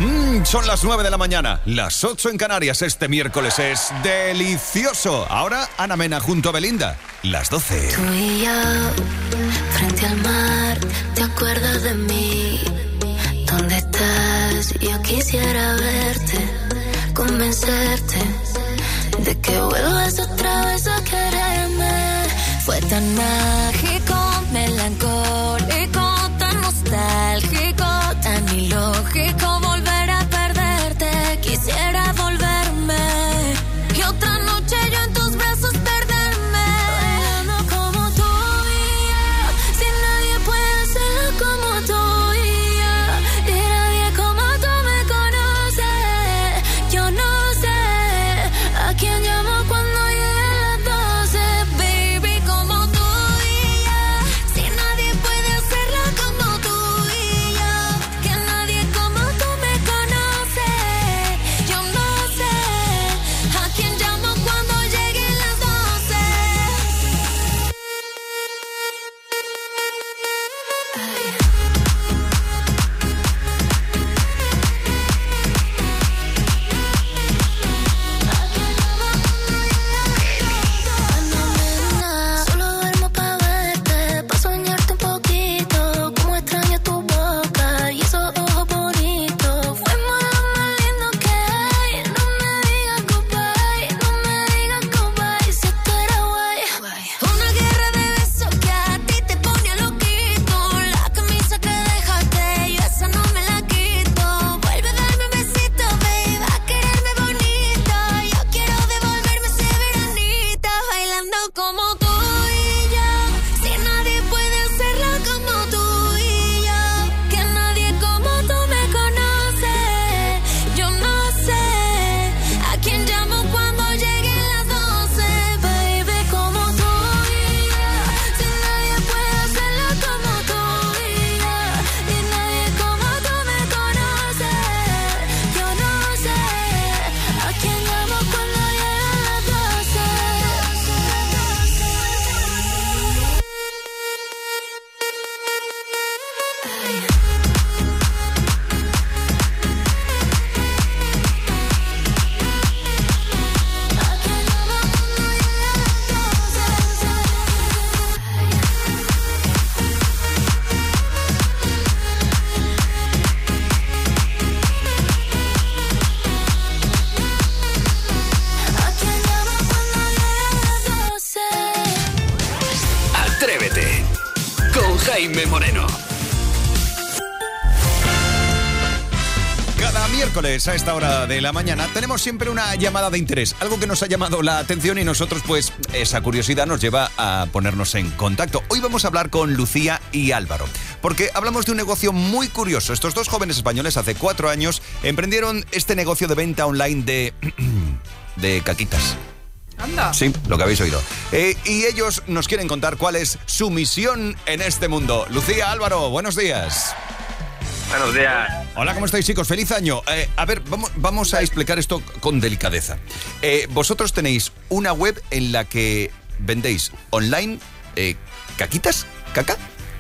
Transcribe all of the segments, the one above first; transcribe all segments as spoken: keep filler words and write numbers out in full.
Mm, son las nueve de la mañana, las ocho en Canarias. Este miércoles es delicioso. Ahora Ana Mena junto a Belinda, las doce. Tú y yo, frente al mar, ¿te acuerdas de mí? ¿Dónde estás? Yo quisiera verte, convencerte de que vuelvas otra vez a quererme. Fue tan mágico, melancólico, tan nostálgico, tan ilógico volver a perderte. Quisiera volverme y otra noche yo en tus brazos perderme. Bailando como tú y yo, si nadie puede hacerlo como tú y yo, y nadie como tú me conoce. Yo no sé a quién llamo cuando lleguen las doce, baby, como tú y yo, si nadie puede hacerlo como tú y yo, que nadie como tú me conoce. Yo no sé a quién llamo cuando lleguen las doce. Ay. Solo duermo pa' verte, pa' soñarte un poquito. Como extraño tu boca y esos ojos bonitos. Fuimos lo más lindo que hay. No me digas goodbye, no me digas goodbye. Si esto era guay. Una guerra de besos que a ti te pone loquito. La camisa que dejaste, yo esa no me la quito. Vuelve a darme un besito, baby, a quererme bonito. Yo quiero devolverme ese veranito. Bailando como tú y yo, si nadie puede hacerlo como tú y yo, que nadie como tú me conoce. Yo no sé a quién llamo cuando lleguen las doce, baby, como tú y yo, si nadie puede hacerlo como tú y yo, y nadie como tú me conoce. Yo no sé a quién llamo cuando lleguen las doce. Ay. ¿A quién llamo cuando lleguen las doce? ¿A quién llamo cuando lleguen las doce? Atrévete con Jaime Moreno. Cada miércoles a esta hora de la mañana tenemos siempre una llamada de interés, algo que nos ha llamado la atención y nosotros pues esa curiosidad nos lleva a ponernos en contacto. Hoy vamos a hablar con Lucía y Álvaro, porque hablamos de un negocio muy curioso. Estos dos jóvenes españoles hace cuatro años emprendieron este negocio de venta online de, de caquitas. Anda. Sí, lo que habéis oído. Eh, y ellos nos quieren contar cuál es su misión en este mundo. Lucía, Álvaro, buenos días. Buenos días. Hola, ¿cómo estáis, chicos? ¡Feliz año! Eh, a ver, vamos, vamos a explicar esto con delicadeza. Eh, vosotros tenéis una web en la que vendéis online eh, caquitas, caca.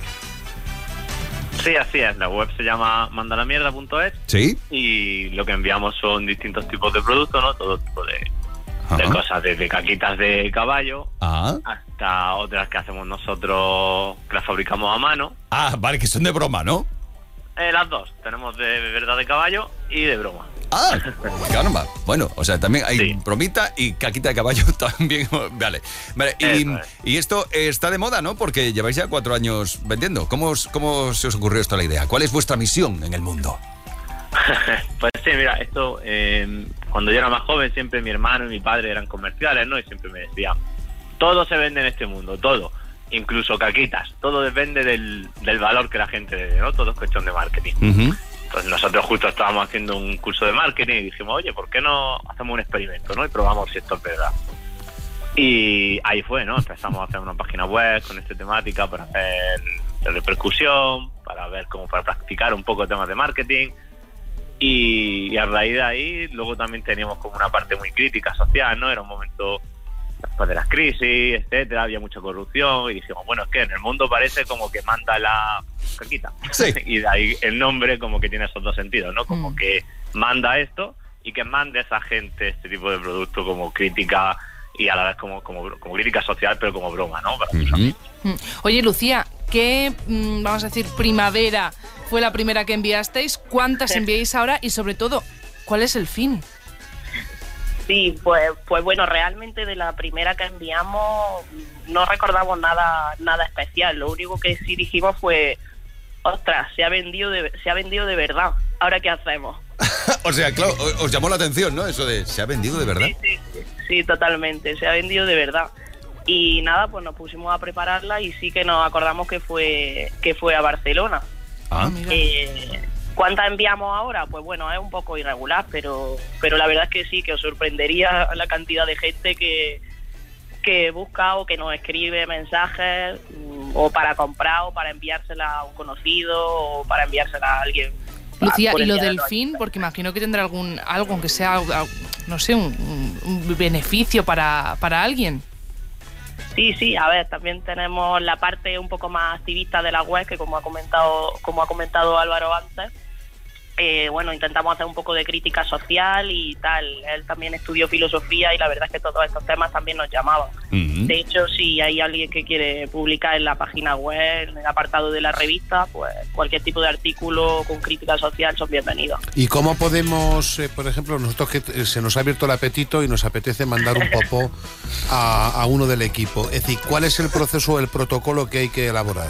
Sí, así es. La web se llama mandalamierda punto es Sí. y lo que enviamos son distintos tipos de productos, ¿no? Todo tipo de, de Ajá. cosas, desde caquitas de caballo Ah. hasta otras que hacemos nosotros, que las fabricamos a mano. Ah, vale, que son de broma, ¿no? Eh, las dos. Tenemos de verdad de caballo y de broma. Ah, caramba. Bueno, o sea, también hay Sí. bromita y caquita de caballo también. Vale. Vale, y, Eso es. y esto está de moda, ¿no? Porque lleváis ya cuatro años vendiendo. ¿Cómo, os- ¿Cómo se os ocurrió esto la idea? ¿Cuál es vuestra misión en el mundo? Pues sí, mira, esto, eh, cuando yo era más joven, siempre mi hermano y mi padre eran comerciales, ¿no? Y siempre me decían, todo se vende en este mundo, todo, incluso caquitas, todo depende del, del valor que la gente le dé, ¿no? Todo es cuestión de marketing. Uh-huh. Entonces nosotros justo estábamos haciendo un curso de marketing y dijimos, oye, ¿por qué no hacemos un experimento, ¿no? Y probamos si esto es verdad. Y ahí fue, ¿no? Empezamos a hacer una página web con esta temática para hacer repercusión, para ver cómo, para practicar un poco temas de marketing. Y, y a raíz de ahí, luego también teníamos como una parte muy crítica social, ¿no? Era un momento después de las crisis, etcétera, había mucha corrupción y dijimos, bueno, es que en el mundo parece como que manda la caquita. Sí. Y de ahí el nombre como que tiene esos dos sentidos, ¿no? Como Mm. que manda esto y que mande a esa gente este tipo de producto como crítica y a la vez como, como, como crítica social, pero como broma, ¿no? Para tus Ujú. amigos. Mm. Oye, Lucía, ¿qué, mm, vamos a decir, primavera fue la primera que enviasteis? ¿Cuántas enviáis ahora? Y sobre todo, ¿cuál es el fin? Sí, pues, pues bueno, realmente de la primera que enviamos no recordamos nada, nada especial. Lo único que sí dijimos fue, ostras, se ha vendido de, se ha vendido de verdad. ¿Ahora qué hacemos? O sea, claro, os llamó la atención, ¿no? Eso de, ¿se ha vendido de verdad? Sí, sí, sí, sí, totalmente, se ha vendido de verdad. Y nada, pues nos pusimos a prepararla y sí que nos acordamos que fue que fue a Barcelona. Ah, Mira. Eh, ¿Cuántas enviamos ahora? Pues bueno, es un poco irregular, pero pero la verdad es que sí, que os sorprendería la cantidad de gente que, que busca o que nos escribe mensajes mm, o para comprar o para enviársela a un conocido o para enviársela a alguien. Lucía, por ¿y el lo día de del los fin? años. Porque imagino que tendrá algún algo, aunque sea, ah, no sé, un, un- un beneficio para, para alguien. Sí, sí, a ver, también tenemos la parte un poco más activista de la web, que como ha comentado, como ha comentado Álvaro antes, eh, bueno, intentamos hacer un poco de crítica social y tal. Él también estudió filosofía y la verdad es que todos estos temas también nos llamaban. Ujú. De hecho, si hay alguien que quiere publicar en la página web, en el apartado de la revista, pues cualquier tipo de artículo con crítica social son bienvenidos. ¿Y cómo podemos, eh, por ejemplo, nosotros que eh, se nos ha abierto el apetito y nos apetece mandar un popó a, a uno del equipo? Es decir, ¿cuál es el proceso o el protocolo que hay que elaborar?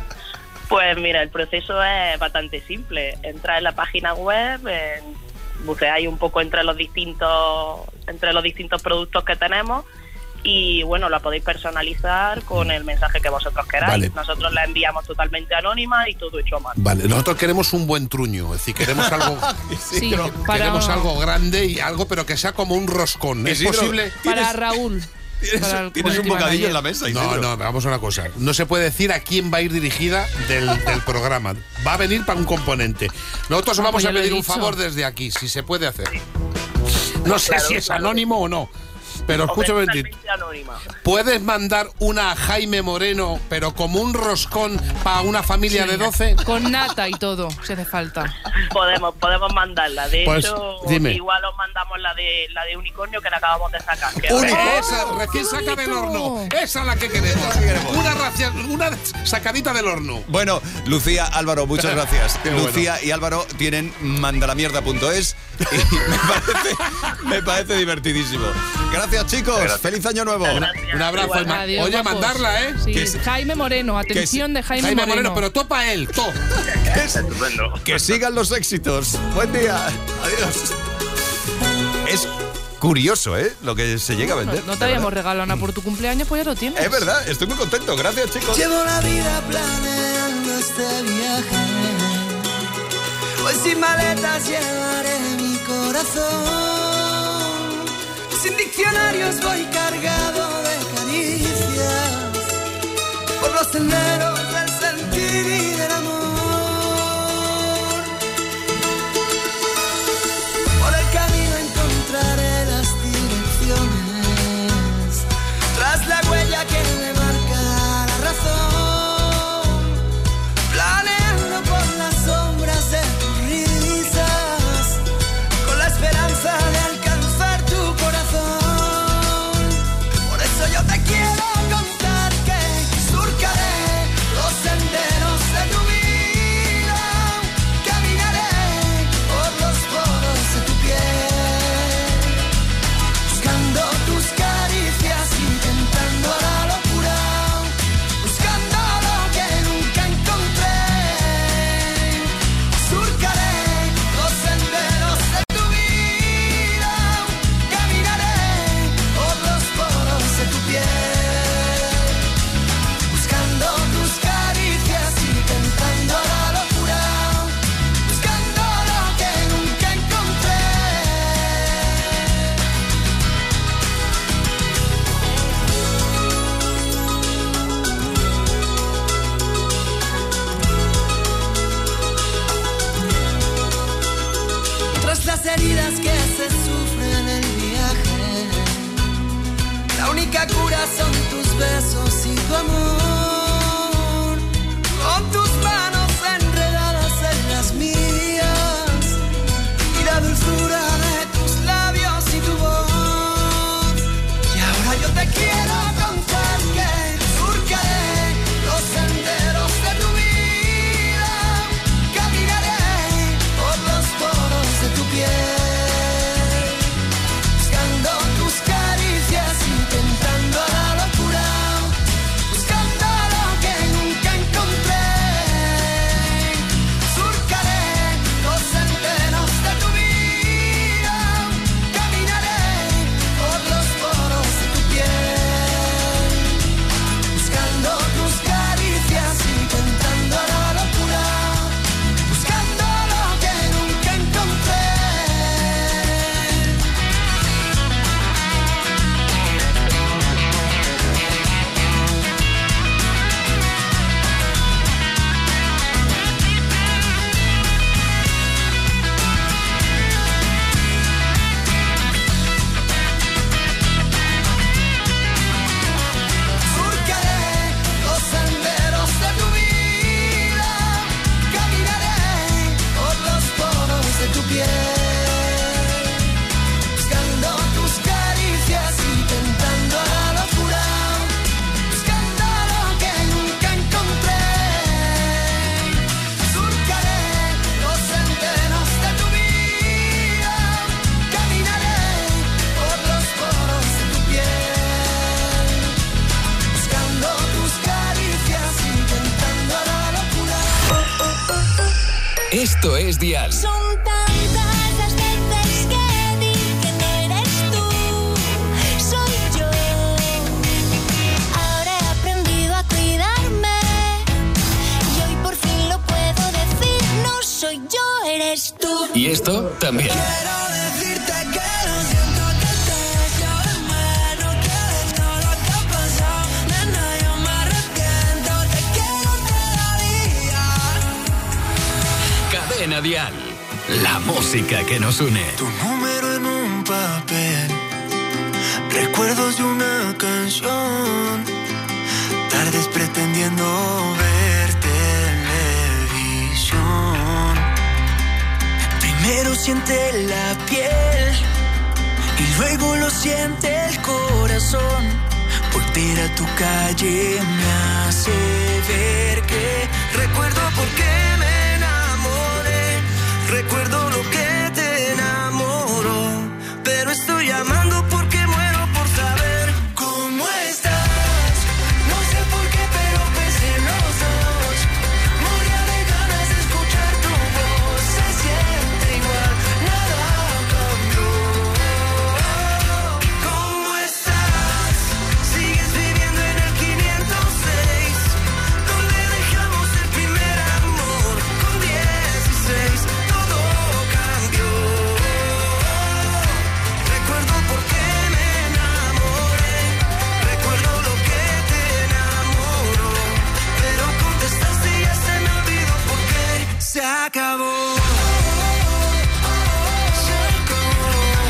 Pues mira, el proceso es bastante simple. Entrar en la página web, en, buceáis un poco entre los distintos entre los distintos productos que tenemos y bueno, la podéis personalizar con el mensaje que vosotros queráis. Vale. Nosotros la enviamos totalmente anónima y todo hecho a mano. Vale, nosotros queremos un buen truño, es decir, queremos algo, Sí, para, queremos algo grande y algo, pero que sea como un roscón. ¿Es Isidro, posible? para ¿Tienes- Raúl. ¿Tienes, para el tienes un community bocadillo manager. en la mesa, No, Isidro? no, vamos a una cosa. No se puede decir a quién va a ir dirigida del, del programa. Va a venir para un componente. Nosotros Ah, vamos pues ya a lo he pedir un dicho. favor desde aquí, si se puede hacer. No sé Claro, si es claro. anónimo o no, pero escúchame un momentito. Totalmente anónima. ¿Puedes mandar una a Jaime Moreno, pero como un roscón para una familia de doce? Con nata y todo, si hace falta. Podemos, podemos mandarla. De Pues, hecho, dime. igual os mandamos la de la de unicornio que la acabamos de sacar. que Uni- ahora- esa, recién qué saca del bonito! horno. Esa es la que queremos. Una, racia- una sacadita del horno. Bueno, Lucía, Álvaro, muchas gracias. Qué bueno. Lucía y Álvaro tienen mandalamierda punto es y me parece, me parece divertidísimo. Gracias, chicos. Gracias. Feliz año nuevo. Gracias. Un abrazo. Igual. Ma- Adiós, Oye, guapos. mandarla, ¿eh? Sí, Que se- Jaime Moreno, atención de Jaime, Jaime Moreno. Moreno, pero topa él, to. Estupendo. Que sigan los éxitos. Buen día. Adiós. Es curioso, ¿eh? Lo que se llega a No, vender. no de te habíamos verdad. regalado nada por tu cumpleaños, pues ya lo tienes. Es verdad, estoy muy contento. Gracias, chicos. Llevo la vida planeando este viaje. Hoy sin maletas llevaré mi corazón. Sin diccionarios voy cargado de caricias. Por los senderos del sentir y del amor. Por el camino encontraré las direcciones. Tras la huella que me marca la razón. Planeando por las sombras de tus risas. Con la esperanza de alcanzar tu corazón. Por eso yo te quiero contar que surcaré los senderos de tu vida. Caminaré por los poros de tu piel. Buscando tus caricias, intentando la locura. Buscando lo que nunca encontré. Surcaré los senderos de tu vida. Caminaré por los poros de tu piel. Buscando tus caricias, intentando la locura. Buscando lo que nunca encontré. Tras las heridas que se sufren en el viaje, la única cura son tus besos y tu amor. Con tus manos enredadas en las mías y la dulzura de tus labios y tu voz. Y ahora yo te quiero contar que surcaré los senderos de tu vida, caminaré por los poros de tu piel. Esto es Dial. Son tantas las veces que dije no eres tú, soy yo. Ahora he aprendido a cuidarme y hoy por fin lo puedo decir. No soy yo, eres tú. Y esto también. Quiero decirte que lo siento que te echo de menos, que de todo lo que ha pasado, nena, yo me arrepiento, te quiero todavía. Cadena Dial. La música que nos une. Tu número en un papel, recuerdos de una canción, tardes pretendiendo ver televisión. Primero siente la piel y luego lo siente el corazón. Volver a tu calle me hace ver que recuerdo por qué me enamoré, recuerdo lo que te enamoró, pero estoy llamando porque muero por saber cómo estás. No sé por qué, pero pensé en los dos. Moría de ganas de escuchar tu voz. Se siente igual, nada cambió. ¿Cómo estás? Sigues viviendo en el quinientos seis, donde dejamos el primer amor con dieciséis. Todo cambió. Recuerdo por qué me enamoré, recuerdo lo que te enamoró, pero contestaste y ya se me olvidó por qué se acabó. Se acabó.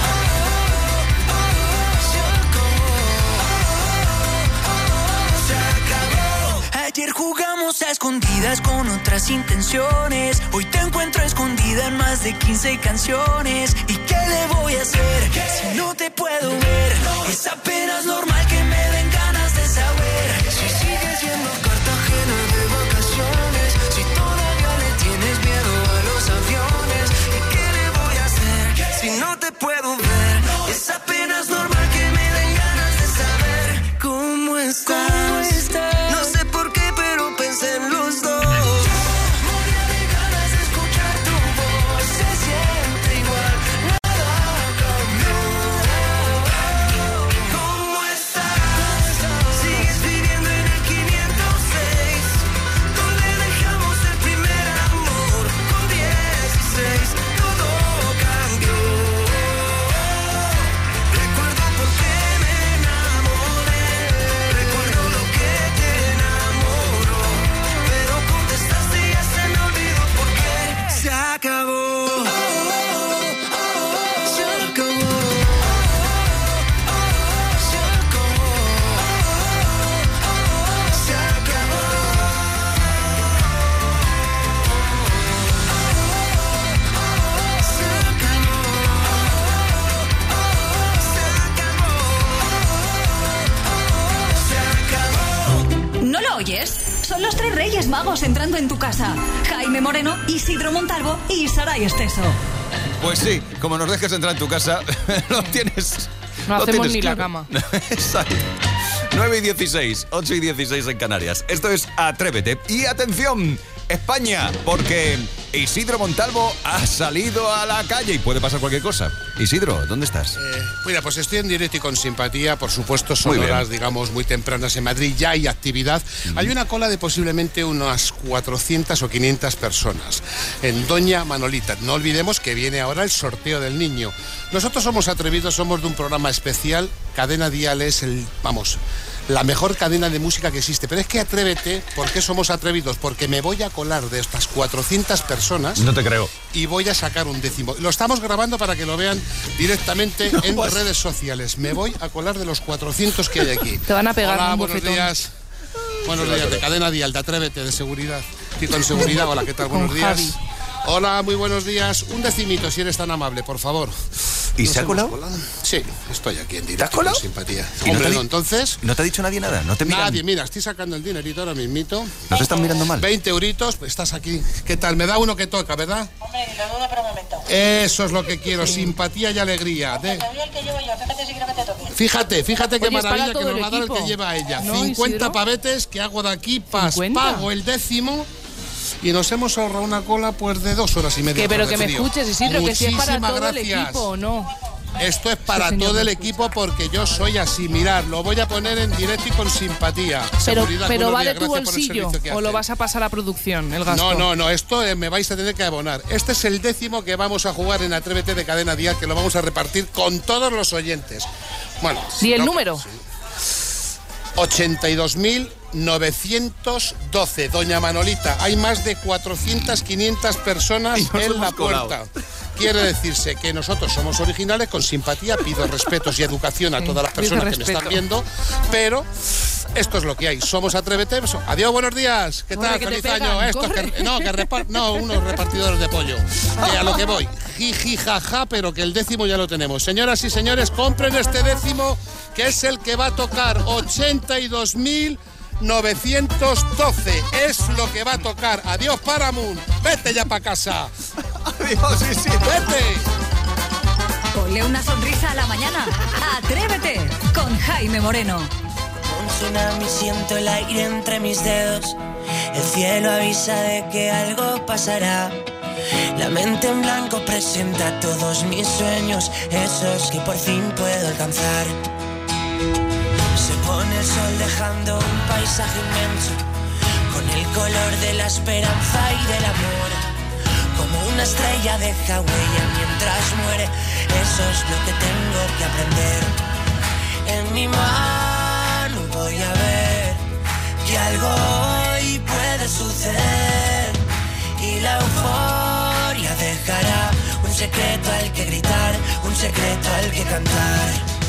Se acabó. Ayer jugamos a escondidas con otras intenciones. Hoy te encuentro escondida en más de quince canciones. ¿Y qué le voy a hacer si no te puedo ver? Es apenas normal que me den ganas de saber si sigues yendo a Cartagena de vacaciones, si todavía le tienes miedo a los aviones. ¿Y qué le voy a hacer si no te puedo ver? Es apenas normal que me den ganas de saber cómo estás. No sé por qué, pero pensé en los dos. Moría de ganas de escuchar tu voz. Se siente igual, nada cambió. ¿Cómo estás? oyes? Son los tres Reyes Magos entrando en tu casa. Jaime Moreno, Isidro Montalvo y Saray Esteso. Pues sí, como nos dejes entrar en tu casa, lo tienes. No lo hacemos tienes ni la claro. cama. Exacto. nueve y dieciséis, ocho y dieciséis en Canarias. Esto es Atrévete. Y atención, España, porque Isidro Montalvo ha salido a la calle y puede pasar cualquier cosa. Isidro, ¿dónde estás? Eh, mira, pues estoy en directo y con simpatía. Por supuesto, son Muy bien. horas, digamos, muy tempranas en Madrid. Ya hay actividad. Mm. Hay una cola de posiblemente unas cuatrocientas o quinientas personas en Doña Manolita. No olvidemos que viene ahora el sorteo del niño. Nosotros somos atrevidos, somos de un programa especial. Cadena Dial es el, vamos, la mejor cadena de música que existe. Pero es que Atrévete, ¿por qué somos atrevidos? Porque me voy a colar de estas cuatrocientas personas. No te creo. Y voy a sacar un décimo. Lo estamos grabando para que lo vean directamente no, en pues... redes sociales. Me voy a colar de los cuatrocientos que hay aquí. Te van a pegar. Hola, un buenos bofetón. días. Buenos días, de Cadena Dial, de Atrévete, de seguridad. Sí, con seguridad. Hola, ¿qué tal? Buenos Con días. Javi. Hola, muy buenos días. Un decimito, si eres tan amable, por favor. ¿Y se ha colado? colado? Sí, estoy aquí en directo. ¿Te has colado? Con simpatía. ¿Y Hombre, no, te no, entonces... ¿No te ha dicho nadie nada? ¿No te miran? Nadie, mira, estoy sacando el dinerito ahora mismito. ¿No te están mirando mal? veinte euritos, pues estás aquí. ¿Qué tal? Me da uno que toca, ¿verdad? Hombre, lo dudo por un momento. Eso es lo que quiero, sí. Simpatía y alegría. Hombre, de... te doy el que llevo yo, fíjate si quiero que te toque. Fíjate, fíjate qué Oye, maravilla que nos el va a dar el equipo. que lleva ella. ¿No, cincuenta Isidro? pavetes que hago de aquí, pas, ¿cincuenta? pago el décimo. Y nos hemos ahorrado una cola pues de dos horas y media. Que, pero por que me refrío. escuches, Isidro, que si es para Muchísimas todo gracias. el equipo o no. Esto es para Sí, señor, todo el me equipo porque yo soy así. Mirad, lo voy a poner en directo y con simpatía. Pero, Seguridad, pero buenos va días, de tu gracias por el bolsillo servicio que o lo hacen. vas a pasar a producción, el gasto. No, no, no, esto eh, me vais a tener que abonar. Este es el décimo que vamos a jugar en Atrévete de Cadena Dial, que lo vamos a repartir con todos los oyentes. Bueno, ¿Y el no, número? Sí. ochenta y dos mil novecientos doce, Doña Manolita. Hay más de cuatrocientas, quinientas personas en la puerta. Quiere decirse que nosotros somos originales, con simpatía, pido respetos y educación a Sí, todas las pido personas que me respeto. están viendo, pero esto es lo que hay. Somos Atrévete. Adiós, buenos días. ¿Qué Corre, tal? que te Feliz pegan, año. Esto es corre. que, no, que repar, no, unos repartidores de pollo. Que a lo que voy. Jiji, jaja, pero que el décimo ya lo tenemos. Señoras y señores, compren este décimo, que es el que va a tocar ochenta y dos mil novecientos doce. Es lo que va a tocar. Adiós, Paramount. Vete ya para casa. Adiós, sí, sí. Vete. Ponle una sonrisa a la mañana. Atrévete con Jaime Moreno. Un tsunami, siento el aire entre mis dedos. El cielo avisa de que algo pasará. La mente en blanco presenta todos mis sueños, esos que por fin puedo alcanzar. Se pone el sol dejando un paisaje inmenso, con el color de la esperanza y del amor. Como una estrella deja huella mientras muere, eso es lo que tengo que aprender. En mi mano voy a ver que algo hoy puede suceder, y la euforia dejará un secreto al que gritar, un secreto al que cantar.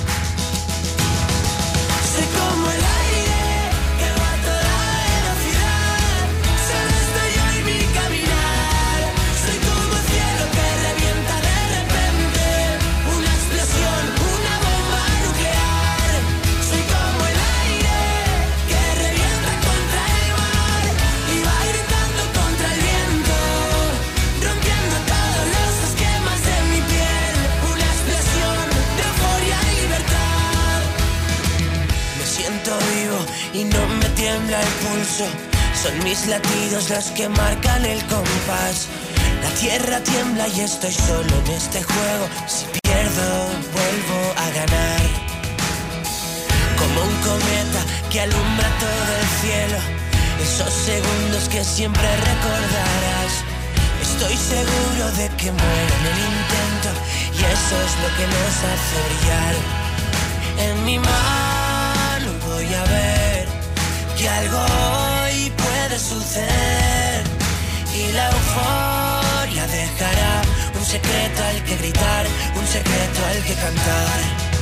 Soy como el aire que va a toda velocidad, solo estoy yo y mi caminar. Soy como el cielo que revienta de repente, una explosión, una bomba nuclear. Soy como el aire que revienta contra el mar y va gritando contra el viento, rompiendo todos los esquemas de mi piel. Una explosión de euforia y libertad. Me siento vivo y no me tiembla el pulso, son mis latidos los que marcan el compás. La tierra tiembla y estoy solo en este juego, si pierdo vuelvo a ganar. Como un cometa que alumbra todo el cielo, esos segundos que siempre recordarás. Estoy seguro de que muero en el intento, y eso es lo que nos hace brillar. En mi mano voy a ver que algo hoy puede suceder, y la euforia dejará un secreto al que gritar, un secreto al que cantar.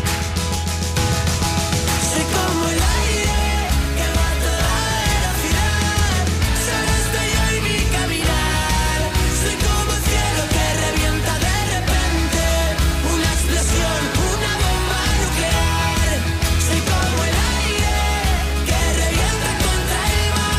Soy como el aire que va a toda velocidad, solo estoy yo y mi caminar. Soy como el cielo que revienta de repente, una explosión, una bomba nuclear. Soy como el aire que revienta contra el mar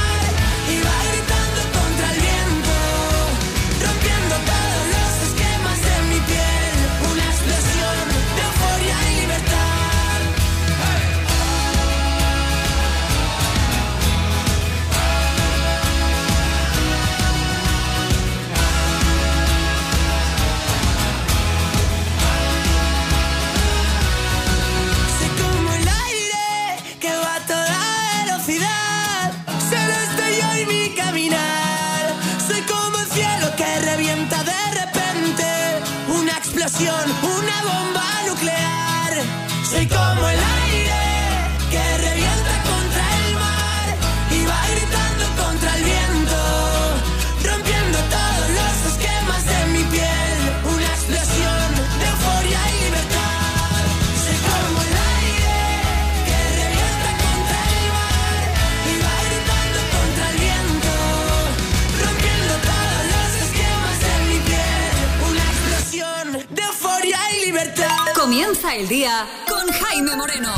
explosión, una bomba nuclear. Soy como el aire que revienta contra el mar y va gritando contra el viento, rompiendo todos los esquemas de mi piel. Una explosión de euforia y libertad. Soy como el aire que revienta contra el mar y va gritando contra el viento, rompiendo todos los esquemas de mi piel. Una explosión de euforia y libertad. Comienza el día con Jaime Moreno.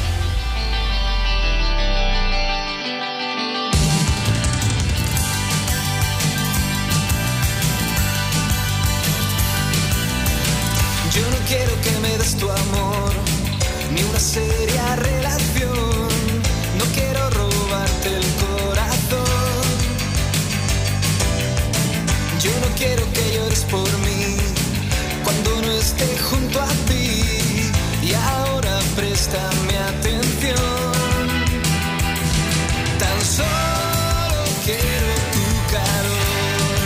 Yo no quiero que me des tu amor, ni una seria relación. No quiero robarte el corazón. Yo no quiero que llores por mí cuando no esté junto a ti. Y ahora préstame atención. Tan solo quiero tu calor.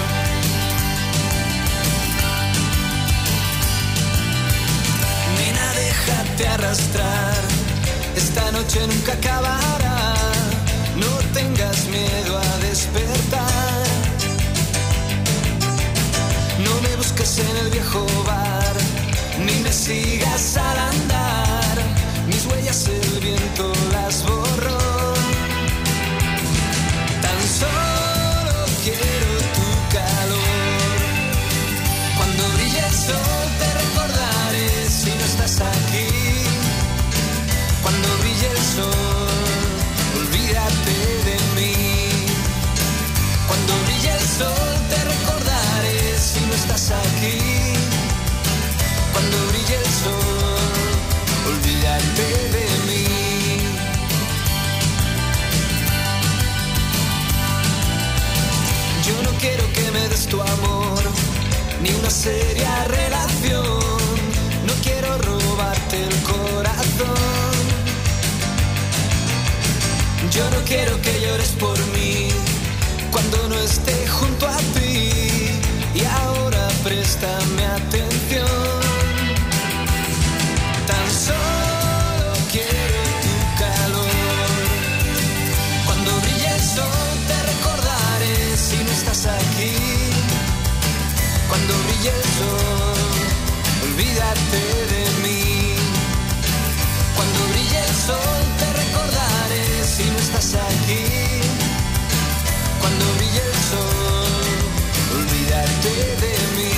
Nena, déjate arrastrar. Esta noche nunca acabará. No tengas miedo a despertar. No me busques en el viejo bar, ni me sigas al andar. Mis huellas el viento las borró. Tan solo quiero tu calor. Cuando brille el sol te recordaré si no estás aquí. Cuando brille el sol, olvídate de mí. Cuando brille el sol te recordaré si no estás aquí. Cuando brille el sol, olvídate de mí. Yo no quiero que me des tu amor, ni una seria relación. No quiero robarte el corazón. Yo no quiero que llores por mí cuando no esté junto a ti. Y ahora préstame atención. Tan solo quiero tu calor. Cuando brille el sol te recordaré si no estás aquí. Cuando brille el sol, olvídate de mí. Cuando brille el sol te recordaré si no estás aquí. Cuando brille el sol, olvídate de mí.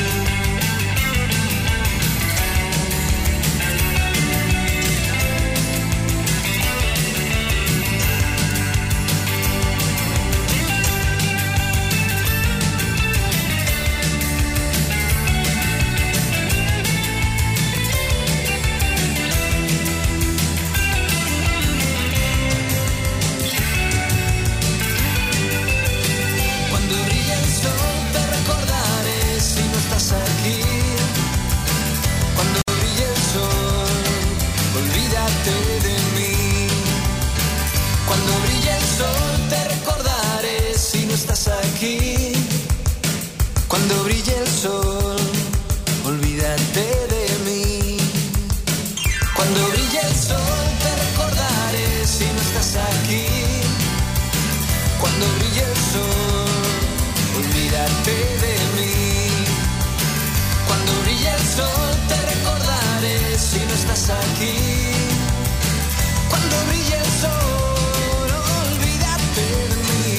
Cuando brille el sol, olvídate de mí. Cuando brille el sol te recordaré si no estás aquí. Cuando brille el sol, olvídate de mí. Cuando brille el sol te recordaré si no estás aquí. Cuando brille el sol, olvídate de mí.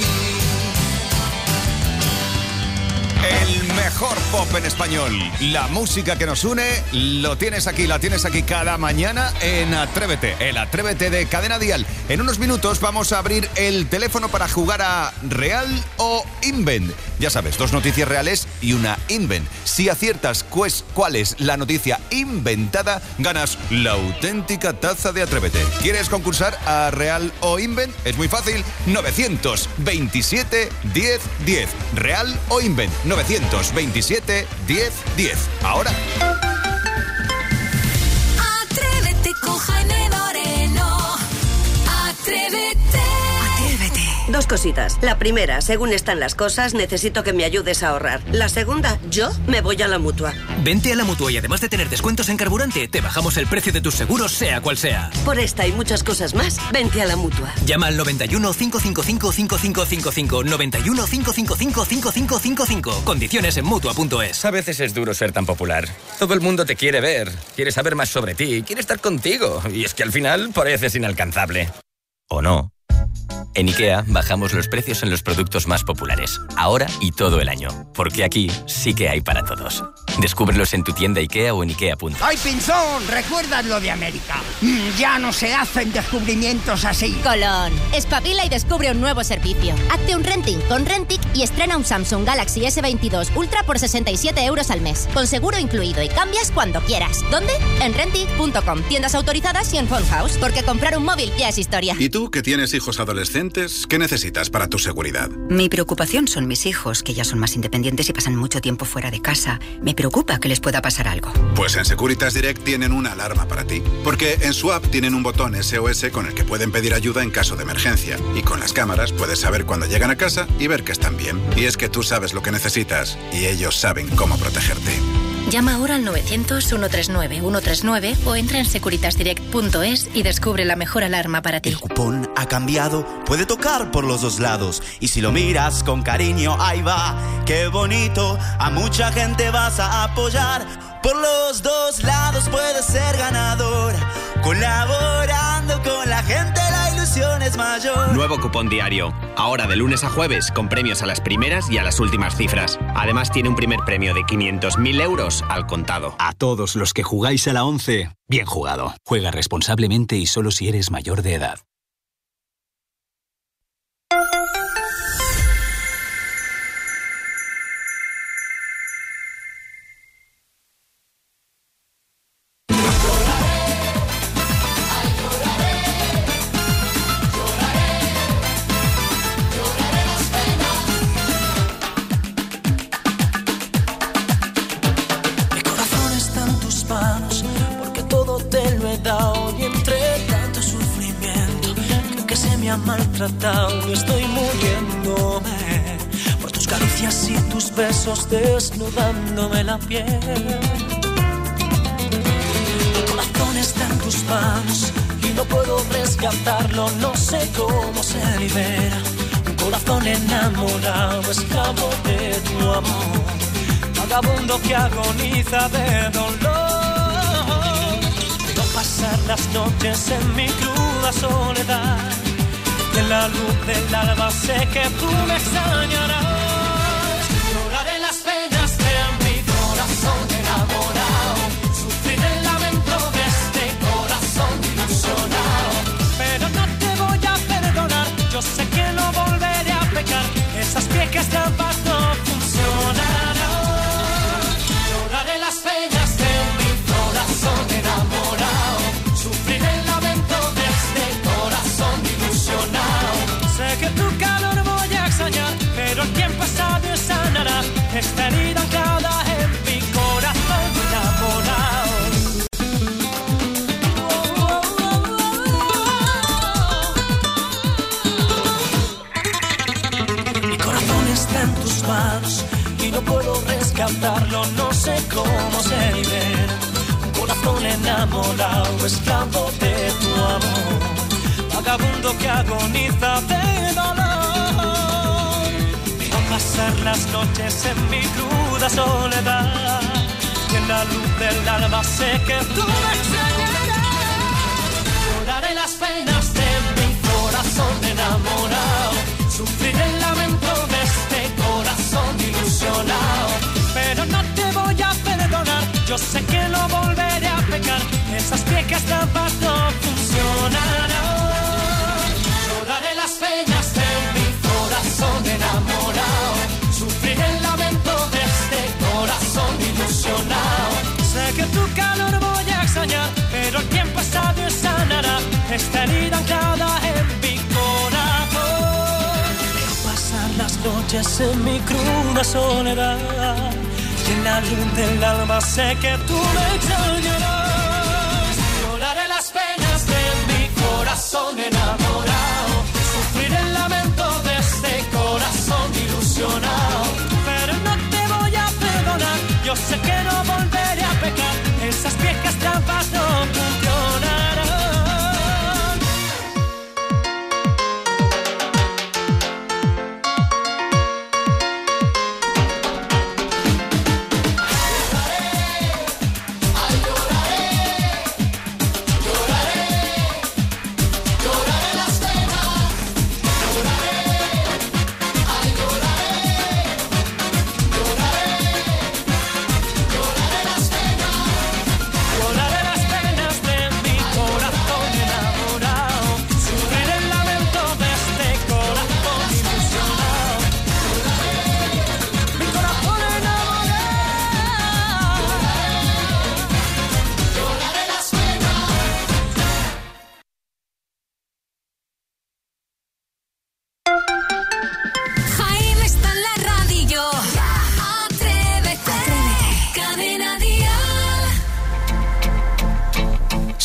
El mejor pop en español, la música que nos une, lo tienes aquí, la tienes aquí cada mañana en Atrévete, el Atrévete de Cadena Dial. En unos minutos vamos a abrir el teléfono para jugar a Real o Invent. Ya sabes, dos noticias reales y una Invent. Si aciertas pues, cuál es la noticia inventada, ganas la auténtica taza de Atrévete. ¿Quieres concursar a Real o Invent? Es muy fácil, novecientos veintisiete diez diez. Real o Invent, novecientos veintisiete diez diez. Ahora. Atrévete con Jaime Moreno. Atrévete. Atrévete. Dos cositas. La primera, según están las cosas, necesito que me ayudes a ahorrar. La segunda, yo me voy a la Mutua. Vente a la Mutua y además de tener descuentos en carburante, te bajamos el precio de tus seguros, sea cual sea. Por esta y muchas cosas más, vente a la Mutua. Llama al noventa y uno, cinco cinco cinco, cinco cinco cinco cinco, noventa y uno, cinco cinco cinco, cinco cinco cinco cinco. Condiciones en Mutua punto es. A veces es duro ser tan popular. Todo el mundo te quiere ver, quiere saber más sobre ti, quiere estar contigo. Y es que al final pareces inalcanzable. ¿O no? En IKEA bajamos los precios en los productos más populares, ahora y todo el año, porque aquí sí que hay para todos. Descúbrelos en tu tienda IKEA o en ikea punto es. ¡Ay, Pinzón! ¿Recuerdas lo de América? Mm, ya no se hacen descubrimientos así. Colón, espabila y descubre un nuevo servicio. Hazte un renting con Rentic y estrena un Samsung Galaxy ese veintidós Ultra por sesenta y siete euros al mes, con seguro incluido, y cambias cuando quieras. ¿Dónde? En rentic punto com, tiendas autorizadas y en Phone House, porque comprar un móvil ya es historia. ¿Y tú, que tienes hijos adolescentes, qué necesitas para tu seguridad? Mi preocupación son mis hijos, que ya son más independientes y pasan mucho tiempo fuera de casa. Me preocupa que les pueda pasar algo. Pues en Securitas Direct tienen una alarma para ti. Porque en su app tienen un botón S O S con el que pueden pedir ayuda en caso de emergencia. Y con las cámaras puedes saber cuando llegan a casa y ver que están bien. Y es que tú sabes lo que necesitas y ellos saben cómo protegerte. Llama ahora al novecientos, ciento treinta y nueve, ciento treinta y nueve o entra en securitas direct punto es y descubre la mejor alarma para ti. El cupón ha cambiado, puede tocar por los dos lados. Y si lo miras con cariño, ahí va, qué bonito. A mucha gente vas a apoyar. Por los dos lados puedes ser ganador. Colaborando con la gente, la ilusión es mayor. Nuevo cupón diario. Ahora de lunes a jueves, con premios a las primeras y a las últimas cifras. Además tiene un primer premio de quinientos mil euros al contado. A todos los que jugáis a la once, bien jugado. Juega responsablemente y solo si eres mayor de edad. Maltratado y estoy muriéndome por tus caricias y tus besos desnudándome la piel. Mi corazón está en tus manos y no puedo rescatarlo, no sé cómo se libera. Un corazón enamorado, esclavo de tu amor, vagabundo que agoniza de dolor. Quiero pasar las noches en mi cruda soledad. En la luz del alba sé que tú me extrañarás. Lloraré las penas de mi corazón enamorado, sufrir el lamento de este corazón ilusionado. Pero no te voy a perdonar, yo sé que no volveré a pecar. Esas viejas trampas no funcionarán. Lloraré las penas de mi corazón enamorado, sufrir el lamento de este corazón ilusionado. Sé que tu calor voy a extrañar, pero el tiempo sabio sanará esta herida anclada en mi corazón enamorado. Mi corazón está en tus manos y no puedo rescatarlo, no sé cómo se libera. Un corazón enamorado, esclavo de tu amor, vagabundo que agoniza de dolor. Quiero pasar las noches en mi cruda soledad, y en la luz del alba sé que tú me extrañarás. Lloraré las penas de mi corazón enamorado, sufrir el lamento de este corazón ilusionado. Pero no te voy a perdonar, yo sé que no volveré a pecar. Esas viejas trampas no funcionarán. Lloraré las penas de mi corazón enamorado, sufrir el lamento de este corazón ilusionado. Sé que tu calor voy a extrañar, pero el tiempo es sabio y sanará esta herida anclada en mi corazón. Quiero pasar las noches en mi cruda soledad, y en la luz del alma sé que tú me extrañarás. Lloraré las penas de mi corazón enamorado, sufrir el lamento de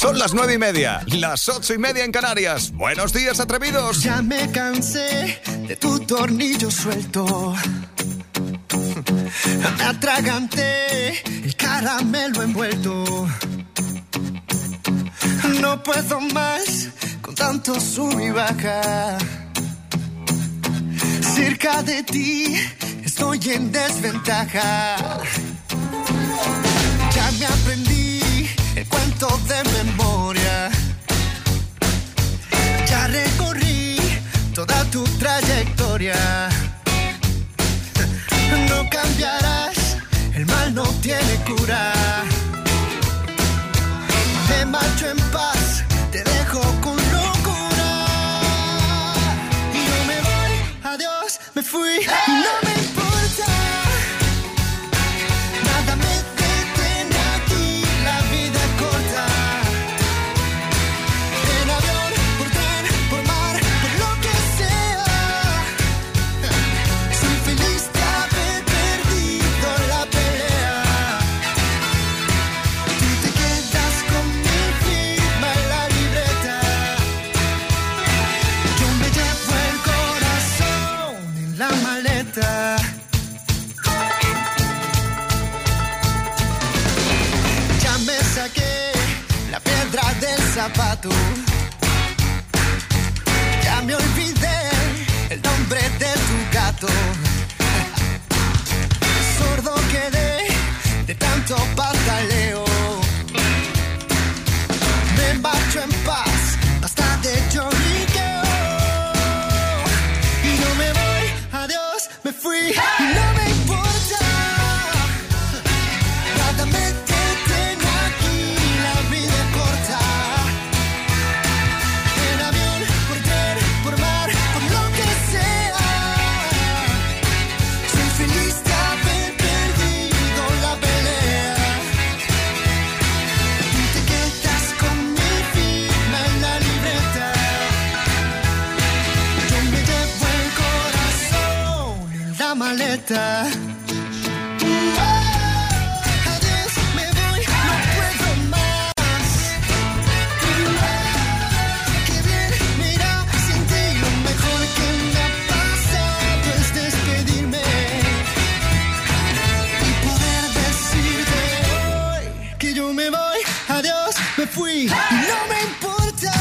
Son las nueve y media, las ocho y media en Canarias. Buenos días, atrevidos. Ya me cansé de tu tornillo suelto. Me atraganté el caramelo envuelto. No puedo más con tanto sub y baja. Cerca de ti estoy en desventaja. Ya me aprendí el cuento de memoria. Ya recorrí toda tu trayectoria. No cambiarás, el mal no tiene cura. Me marcho en paz, te dejo con locura. Y yo me voy, adiós, me fui, y no me importa. Nada me detiene aquí, la vida es corta. En avión, por tren, por mar, por lo que sea. Soy feliz de haber perdido la pelea. Tú te quedas con mi firma en la libreta. Yo me llevo el corazón en la maleta. Ya me saqué la piedra del zapato. Ya me olvidé el nombre de tu gato. Sordo quedé de tanto pataleo. Me marcho en paz, basta de lloriqueo. Y no me voy, adiós, me fui, y no me importa. Nada me detiene aquí, la vida es corta. En avión, por tren, por mar, por lo que sea. Soy feliz de haber perdido la pelea. Tú te quedas con mi firma en la libreta. Yo me llevo el corazón en la maleta. Adiós, me voy, no puedo más. Qué bien, mira, sin ti lo mejor que me ha pasado es despedirme y poder decirte hoy que yo me voy, adiós, me fui, y no me importa.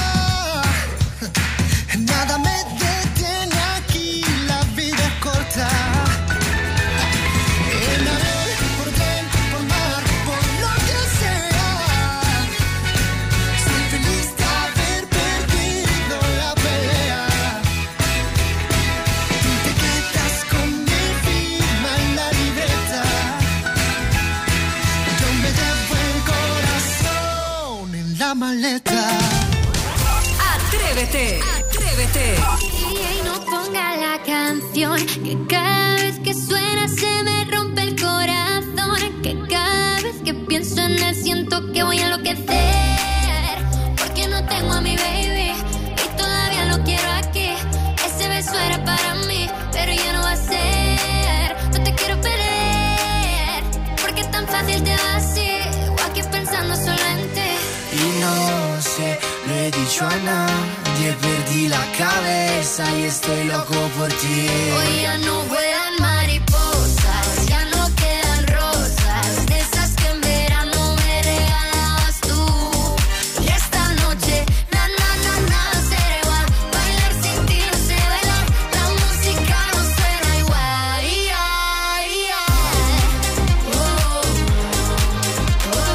Nada me detiene aquí, la vida es corta. En avión, por tren, por mar, por lo que sea. Soy feliz de haber perdido la pelea. Tú te quedas con mi firma en la libreta. Yo me llevo el corazón en la maleta. Atrévete, atrévete. Y no ponga la canción que cada vez que suena se me rompe el corazón. Que cada vez que pienso en él siento que voy a enloquecer. Porque no tengo a mi baby y todavía lo quiero aquí. Ese beso era para mí, pero ya no va a ser. No te quiero perder, porque tan fácil te va así. O aquí pensando solo en ti. Y no sé, lo he dicho a nadie, perdí la cabeza y estoy loco por ti. Hoy ya no vuelan mariposas, ya no quedan rosas, de esas que en verano me regalabas tú. Y esta noche, na na na nada será igual. Bailar sin ti no sé bailar, la música no suena igual. Ya, ya. Oh, oh,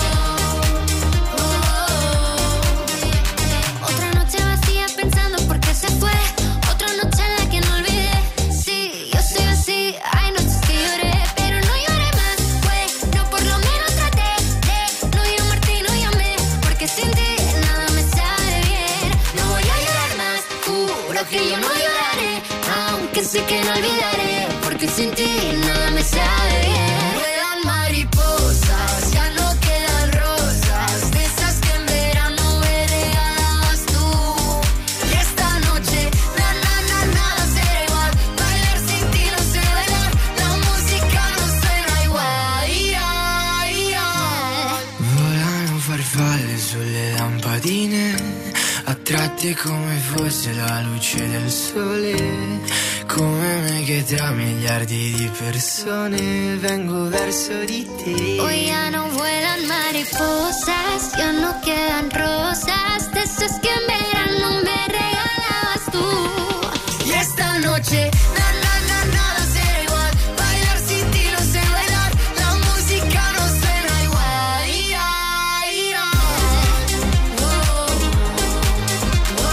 oh. Otra noche vacía pensando por qué se fue. Otra noche en la que no olvidé. Sí, yo soy así. Hay noches que lloré, pero no lloré más. Fue, no por lo menos traté de no llamarte y no llamé. Porque sin ti nada me sabe bien. No voy a llorar más, juro que yo no lloraré. Aunque sé que no olvidaré. Porque sin ti nada me sabe bien. Vuelan mariposas, ya no quedan rosas, de esas que en verano me regalabas tú. Y esta noche, na na na nada será igual. Bailar sin ti no sé bailar, la música no suena igual. Ya, ya. Volano farfalle sulle lampadine, a tratti è come fosse la luce del sole, come me che tra miliardi di persone vengo verso di te. Hoy ya no vuelan mariposas, ya no quedan rosas, de esas que en verano me regalabas tú. Y esta noche, na, na, na, nada será igual, bailar sin ti no sé bailar, la música no suena igual. Ia, ia. Oh, oh,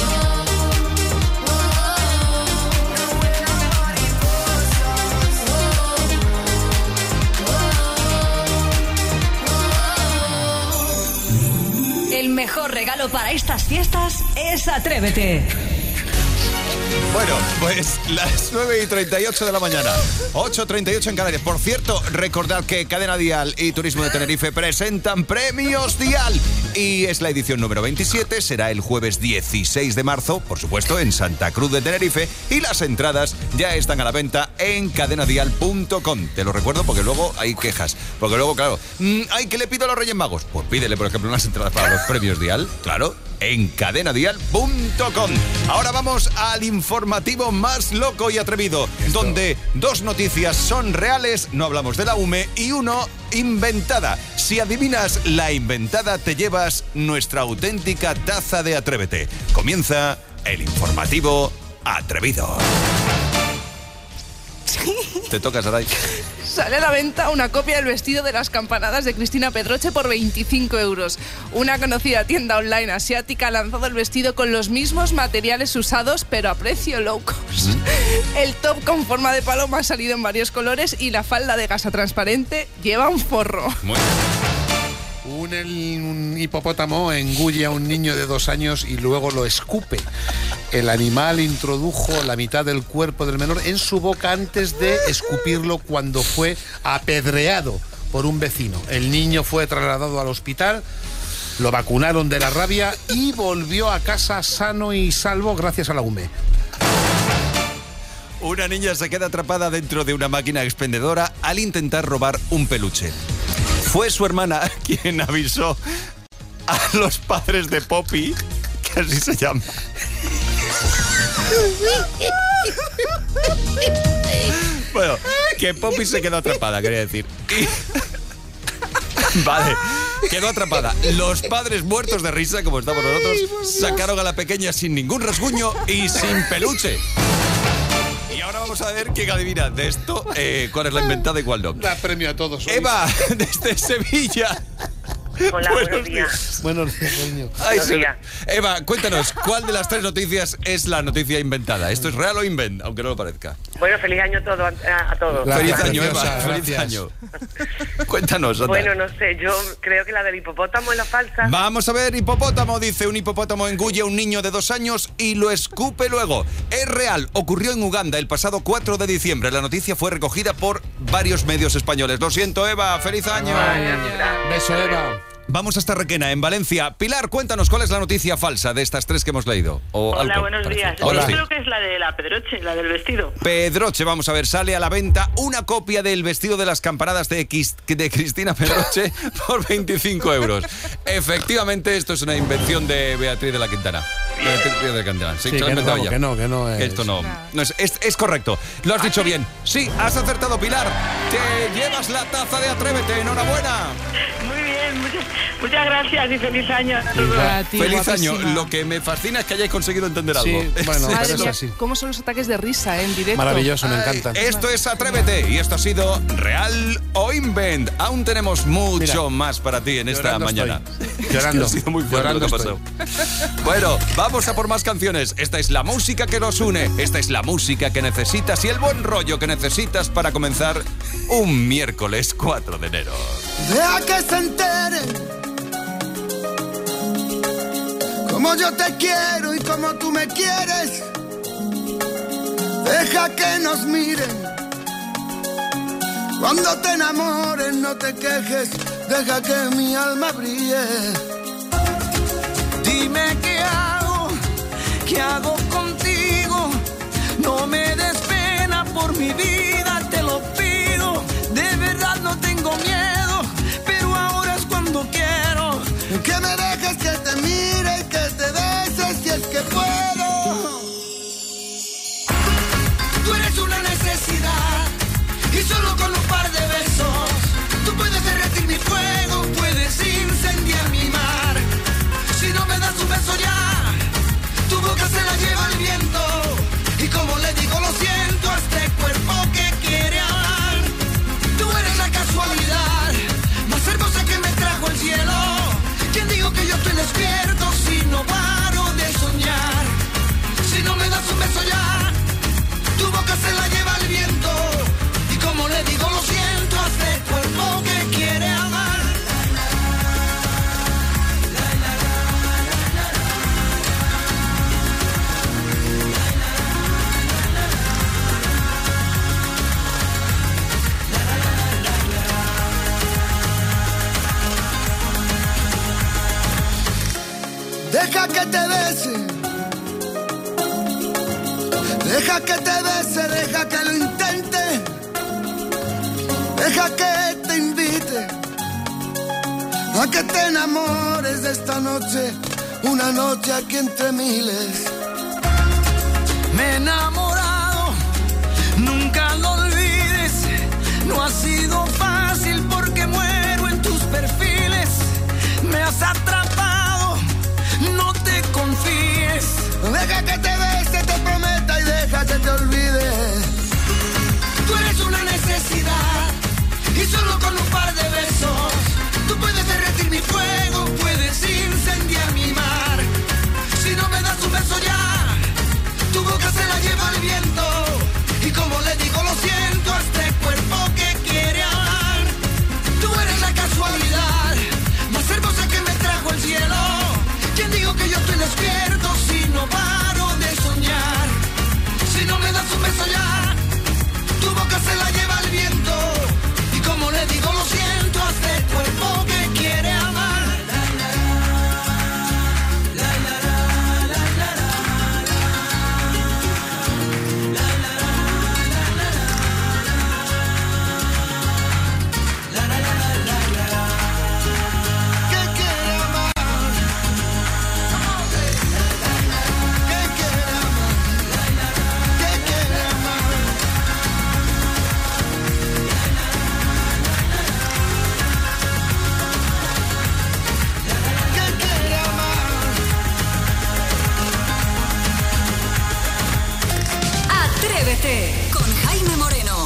oh. El mejor regalo para estas fiestas es Atrévete. Bueno, pues las nueve y treinta y ocho de la mañana, ocho y treinta y ocho en Canarias. Por cierto, recordad que Cadena Dial y Turismo de Tenerife presentan Premios Dial. Y es la edición número veintisiete, será el jueves dieciséis de marzo, por supuesto, en Santa Cruz de Tenerife. Y las entradas ya están a la venta en cadenadial punto com. Te lo recuerdo porque luego hay quejas. Porque luego, claro, ¿ay, qué le pido a los Reyes Magos? Pues pídele, por ejemplo, unas entradas para los Premios Dial, claro, en cadenadial punto com. Ahora vamos al informativo más loco y atrevido, donde dos noticias son reales, no hablamos de la U M E, y uno inventada. Si adivinas la inventada, te llevas nuestra auténtica taza de Atrévete. Comienza el informativo atrevido. Te toca, Saray. Sale a la venta una copia del vestido de las campanadas de Cristina Pedroche por veinticinco euros. Una conocida tienda online asiática ha lanzado el vestido con los mismos materiales usados, pero a precio low cost. El top con forma de paloma ha salido en varios colores y la falda de gasa transparente lleva un forro. Muy bien. Un, un hipopótamo engulle a un niño de dos años y luego lo escupe. El animal introdujo la mitad del cuerpo del menor en su boca antes de escupirlo cuando fue apedreado por un vecino. El niño fue trasladado al hospital, lo vacunaron de la rabia y volvió a casa sano y salvo gracias a la U M E. Una niña se queda atrapada dentro de una máquina expendedora al intentar robar un peluche. Fue su hermana quien avisó a los padres de Poppy, que así se llama. Bueno, que Poppy se quedó atrapada, quería decir. Y... Vale, quedó atrapada. Los padres, muertos de risa, como estamos nosotros, sacaron a la pequeña sin ningún rasguño y sin peluche. Y ahora vamos a ver quién adivina de esto, eh, cuál es la inventada y cuál no. Da premio a todos. Eva, desde Sevilla. Hola, buenos, buenos días. días. Buenos días, cariño. Ay, buenos días. Eva, cuéntanos, ¿cuál de las tres noticias es la noticia inventada? ¿Esto es real o invent, aunque no lo parezca? Bueno, feliz año todo, a, a todos. Feliz Gracias. año, Eva. Gracias. Feliz año. Cuéntanos, anda. Bueno, no sé, yo creo que la del hipopótamo es la falsa. Vamos a ver, hipopótamo, dice, un hipopótamo engulle a un niño de dos años y lo escupe luego. Es real, ocurrió en Uganda el pasado cuatro de diciembre. La noticia fue recogida por varios medios españoles. Lo siento, Eva, feliz año. Ay, beso, Eva. Vamos hasta Requena, en Valencia. Pilar, cuéntanos, ¿cuál es la noticia falsa de estas tres que hemos leído? O Hola, algo buenos parecido. días. Hola, Yo sí. creo que es la de la Pedroche, la del vestido. Pedroche, vamos a ver, sale a la venta una copia del vestido de las campanadas de, X, de Cristina Pedroche por veinticinco euros. Efectivamente, esto es una invención de Beatriz de la Quintana. Beatriz de la Quintana, sí, Sí, se lo que he inventado no, ya. que no, que no es. Que esto no, no es, es, es correcto. Lo has dicho bien. Sí, has acertado, Pilar. Te llevas la taza de Atrévete. Enhorabuena. Muy bien, muchas, muchas gracias y feliz año. A ti, Feliz guapísima. año. Lo que me fascina es que hayáis conseguido entender Sí, algo. bueno, Madre pero es mía, así. ¿cómo son los ataques de risa eh, en directo? Maravilloso, me Ay, encanta. Esto es Atrévete y esto ha sido Real o Invent. Aún tenemos mucho Mira, más para ti en esta llorando mañana. estoy. Llorando. Ha sido muy fuerte Llorando lo que ha pasado. Bueno, vamos a por más canciones. Esta es la música que nos une. Esta es la música que necesitas y el buen rollo que necesitas para comenzar un miércoles cuatro de enero. Deja que se entere como yo te quiero y como tú me quieres. Deja que nos miren cuando te enamores, no te quejes. Deja que mi alma brille. Dime qué hago, qué hago contigo. No me des pena por mi vida, te lo pido. De verdad no tengo miedo, pero ahora es cuando quiero. Que me dejes que te mire y que te bese si es que puedo. Tú eres una necesidad y solo con un par de besos tú puedes derretir mi fuego, puedes incendiar mi mar. Si no me das un beso ya, tu boca se la lleva el viento. Y como le digo lo siento a este cuerpo que quiere amar. Tú eres la casualidad más hermosa que me trajo el cielo. ¿Quién digo que yo estoy despierto si no paro de soñar? Si no me das un beso ya, tu boca se la lleva el viento. Y como le digo lo siento a este cuerpo que quiere amar. Deja que te bese, deja que te bese, deja que lo intente, deja que te invite a que te enamores de esta noche, una noche aquí entre miles. Me he enamorado, nunca lo olvides, no ha sido fácil porque muero en tus perfiles, me has atrapado, no te confíes. Deja que te bese, te prometa y deja que te olvides. Tú eres una necesidad y solo con un par de besos tú puedes derretir mi fuego, puedes incendiar mi mar. Si no me das un beso ya, tu boca se la lleva el viento. Y como le digo lo siento a este cuerpo que quiere amar. Tú eres la casualidad más hermosa que me trajo el cielo. ¿Quién digo que yo estoy despierto si no paro de soñar? Si no me das un beso ya, tu boca se la lleva el viento. Y como le digo lo siento a este cuerpo que quiere amar. Con Jaime Moreno.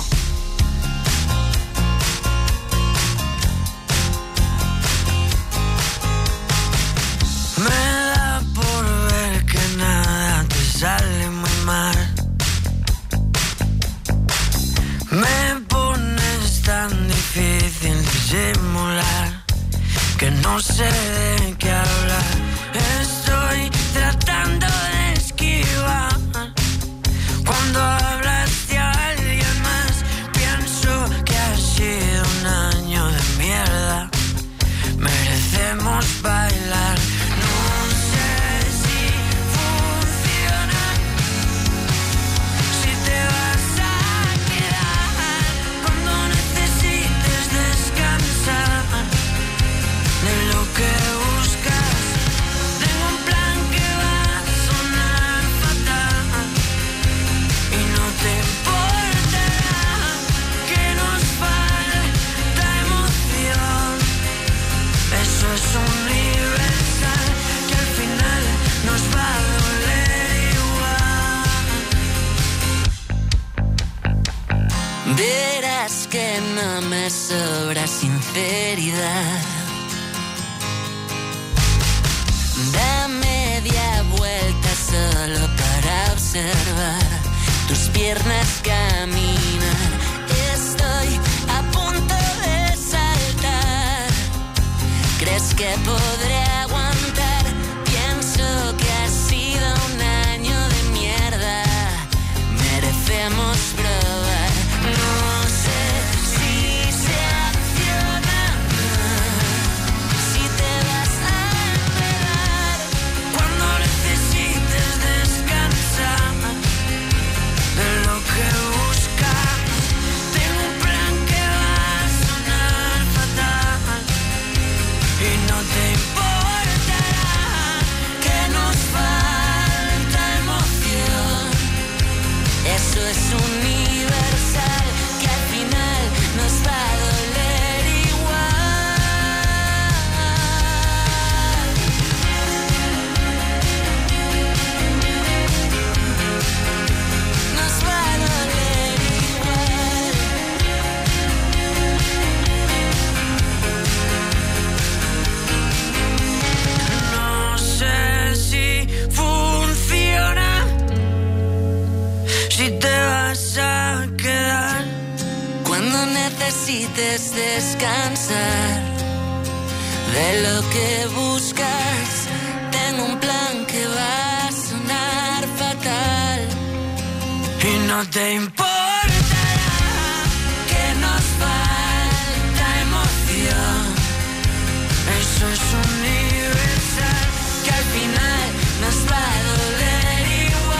Me da por ver que nada te sale muy mal. Me pones tan difícil disimular que no sé de qué hablar. Estoy tratando de esquivar. Cuando hablas de alguien más, pienso que ha sido un año de mierda. Merecemos bailar. No sé si funciona, si te vas a quedar cuando necesites descansar de lo que buscas. Tengo un plan que va a sonar fatal. Y no te importará que nos falta emoción. Eso es universal, que al final nos va a doler igual. Verás que no me sobra sinceridad. Da media vuelta solo para observar tus piernas caminar. Estoy a punto de saltar. ¿Crees que podré aguantar? Pienso que ha sido un año de mierda. Merecemos probar. No sé si se acciona, si te vas a enredar cuando necesites descansar de lo que buscas. Tengo un plan que va a sonar fatal y no te importa necesites descansar de lo que buscas. Tengo un plan que va a sonar fatal y no te importará que nos falta emoción. Eso es universal, que al final nos va a doler igual.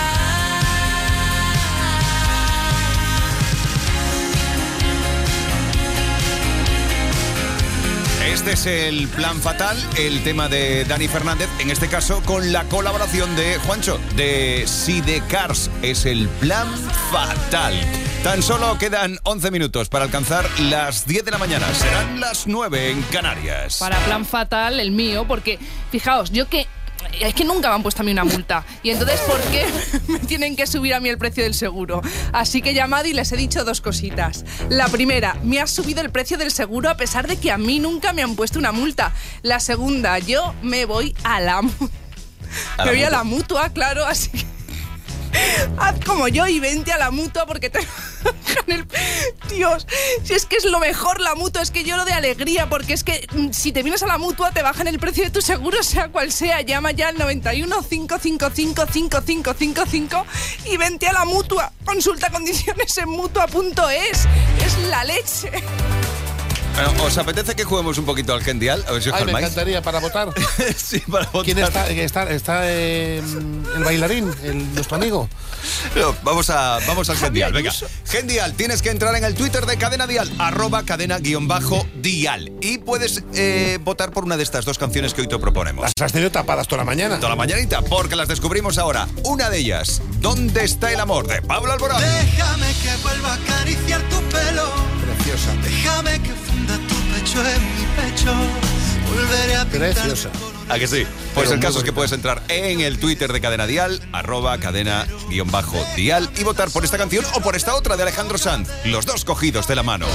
Este es el Plan Fatal, el tema de Dani Fernández, en este caso con la colaboración de Juancho, de Sidecars. Es el Plan Fatal. Tan solo quedan once minutos para alcanzar las diez de la mañana. Serán las nueve en Canarias. Para Plan Fatal, el mío, porque fijaos, yo que... Es que nunca me han puesto a mí una multa. Y entonces, ¿por qué me tienen que subir a mí el precio del seguro? Así que he llamado y les he dicho dos cositas. La primera, me has subido el precio del seguro a pesar de que a mí nunca me han puesto una multa. La segunda, yo me voy a la... Me voy a la mutua, claro, así que... Haz como yo y vente a la mutua porque te bajan el... Dios, si es que es lo mejor la mutua, es que lloro de alegría porque es que si te vienes a la mutua te bajan el precio de tu seguro, sea cual sea. Llama ya al noventa y uno, cinco cinco cinco, cinco cinco cinco cinco y vente a la mutua. Consulta condiciones en mutua punto es. Es la leche. Bueno, ¿os apetece que juguemos un poquito al Gendial? A ver si os Ay, me calmáis. encantaría, para votar. Sí, para votar. ¿Quién está? ¿Está, está eh, el bailarín, el, nuestro amigo? No, vamos, a, vamos al Gendial, venga. Gendial, tienes que entrar en el Twitter de Cadena Dial, arroba cadena guión bajo dial. Y puedes eh, votar por una de estas dos canciones que hoy te proponemos. Las has tenido tapadas toda la mañana. Toda la mañanita, porque las descubrimos ahora. Una de ellas, ¿Dónde está el amor?, de Pablo Alborán. Déjame que vuelva a acariciar tu pelo. Preciosa. Déjame que funda tu pecho en mi pecho. Volveré a pintar. Preciosa. ¿A que sí? Pues Pero el caso muy es que puedes entrar en el Twitter de Cadena Dial, arroba cadena guión bajo dial, y votar por esta canción o por esta otra de Alejandro Sanz, Los dos cogidos de la mano.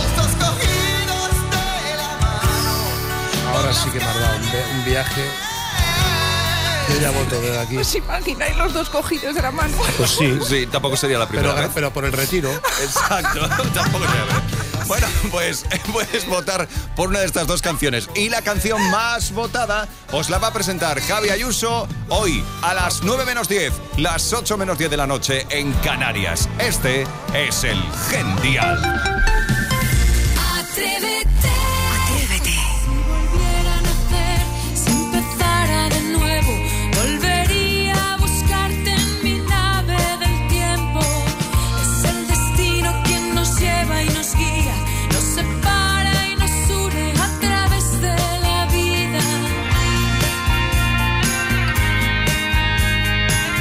Ahora sí que me ha dado un, vi- un viaje. Yo ya voto desde aquí. ¿Os imagináis los dos cogidos de la mano? Pues sí. Sí, tampoco sería la primera Pero, vez. pero por el retiro. Exacto, tampoco sería la primera. Bueno, pues puedes votar por una de estas dos canciones. Y la canción más votada os la va a presentar Javi Ayuso hoy a las nueve menos diez, las ocho menos diez de la noche en Canarias. Este es el Gendial. Atrévete. Atrévete. Si volviera a nacer, si empezara de nuevo, volvería a buscarte en mi nave del tiempo. Es el destino quien nos lleva y nos guía, nos separa y nos une a través de la vida.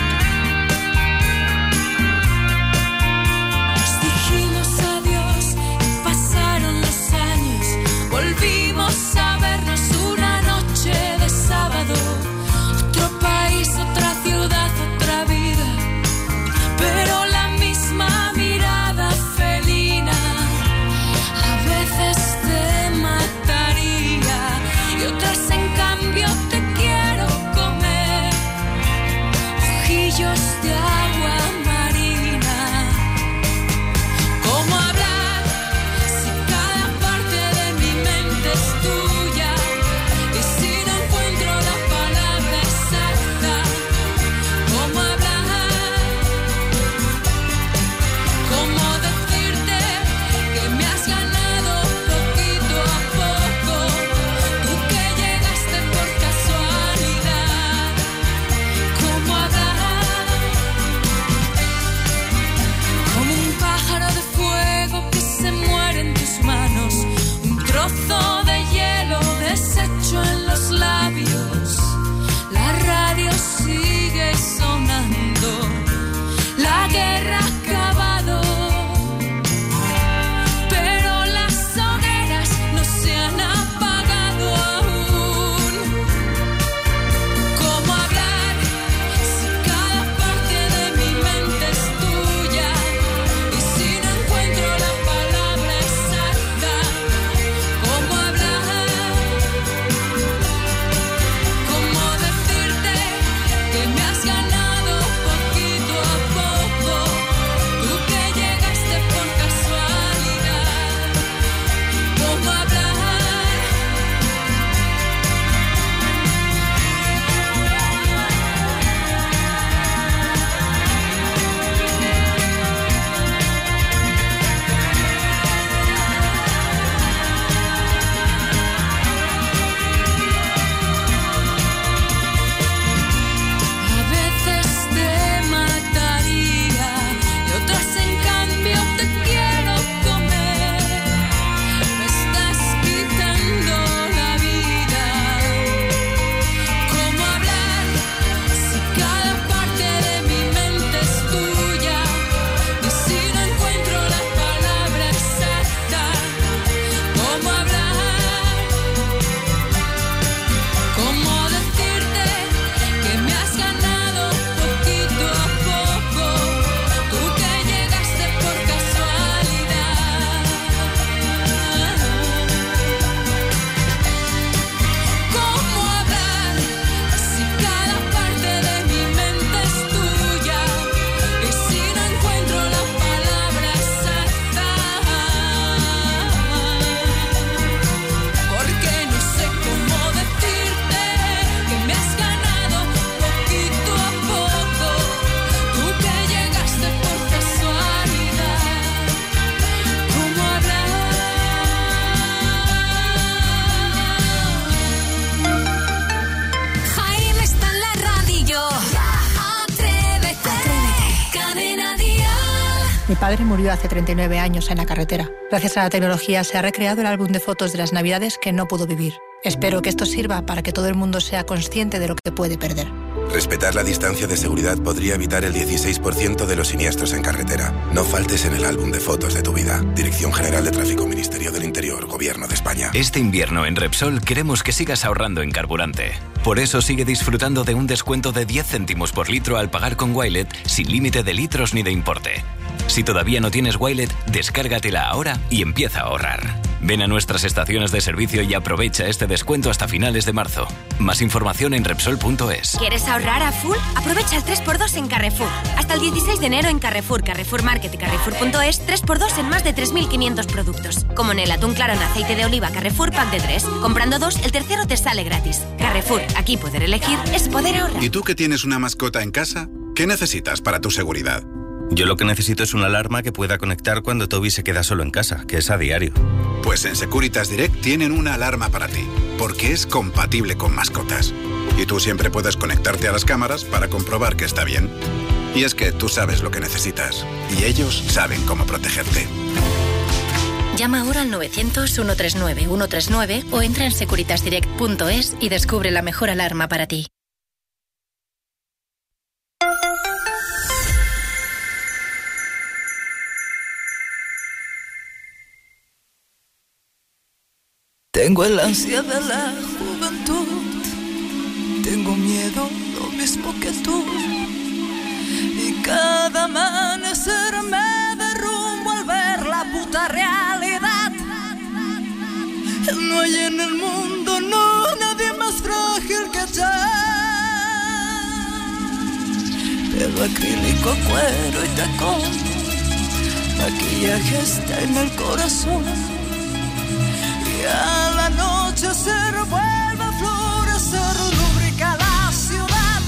Nos dijimos adiós Mi padre murió hace treinta y nueve años en la carretera. Gracias a la tecnología se ha recreado el álbum de fotos de las Navidades que no pudo vivir. Espero que esto sirva para que todo el mundo sea consciente de lo que puede perder. Respetar la distancia de seguridad podría evitar el dieciséis por ciento de los siniestros en carretera. No faltes en el álbum de fotos de tu vida. Dirección General de Tráfico, Ministerio del Interior, Gobierno de España. Este invierno en Repsol queremos que sigas ahorrando en carburante. Por eso sigue disfrutando de un descuento de diez céntimos por litro al pagar con Wilet sin límite de litros ni de importe. Si todavía no tienes Wilet, descárgatela ahora y empieza a ahorrar. Ven a nuestras estaciones de servicio y aprovecha este descuento hasta finales de marzo. Más información en Repsol punto es. ¿Quieres ahorrar a full? Aprovecha el tres por dos en Carrefour. Hasta el dieciséis de enero en Carrefour, Carrefour Market y Carrefour punto es, tres por dos en más de tres mil quinientos productos. Como en el atún claro en aceite de oliva Carrefour Pack de tres. Comprando dos, el tercero te sale gratis. Carrefour, aquí poder elegir es poder ahorrar. ¿Y tú que tienes una mascota en casa? ¿Qué necesitas para tu seguridad? Yo lo que necesito es una alarma que pueda conectar cuando Toby se queda solo en casa, que es a diario. Pues en Securitas Direct tienen una alarma para ti, porque es compatible con mascotas. Y tú siempre puedes conectarte a las cámaras para comprobar que está bien. Y es que tú sabes lo que necesitas, y ellos saben cómo protegerte. Llama ahora al novecientos, ciento treinta y nueve, ciento treinta y nueve o entra en securitas direct punto es y descubre la mejor alarma para ti. Tengo el ansia de la juventud, tengo miedo lo mismo que tú, y cada amanecer me derrumbo al ver la puta realidad. No hay en el mundo, no, nadie más frágil que yo. Pelo acrílico, cuero y tacón, maquillaje está en el corazón. Y al anochecer vuelve a florecer, lubrica la ciudad.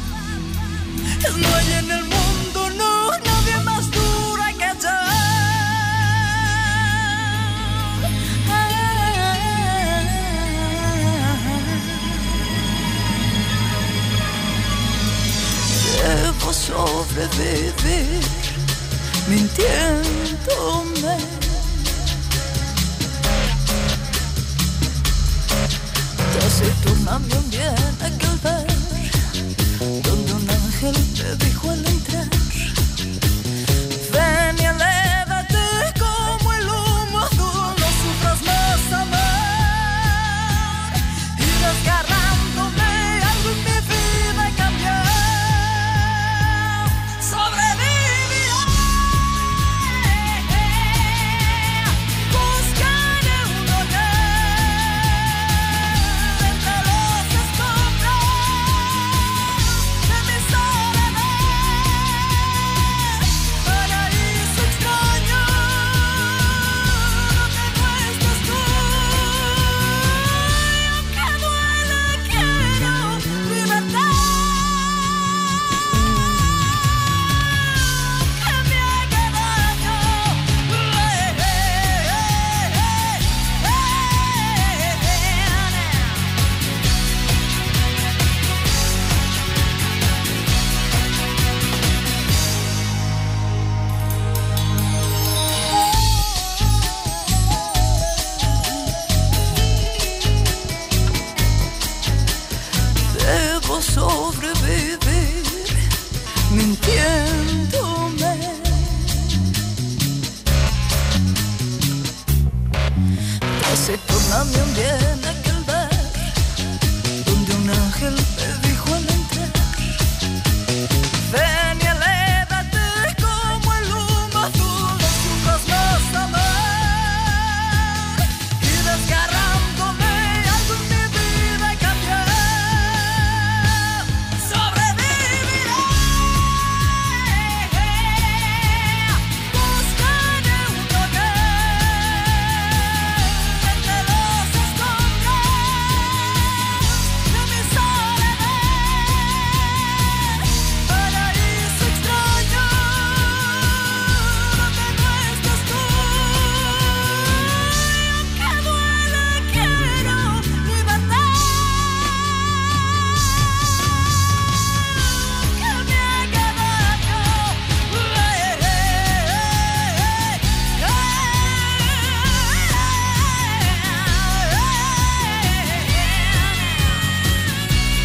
No hay en el mundo, no, nadie más dura que yo. Debo sobrevivir mintiéndome. Se torna mi ambiente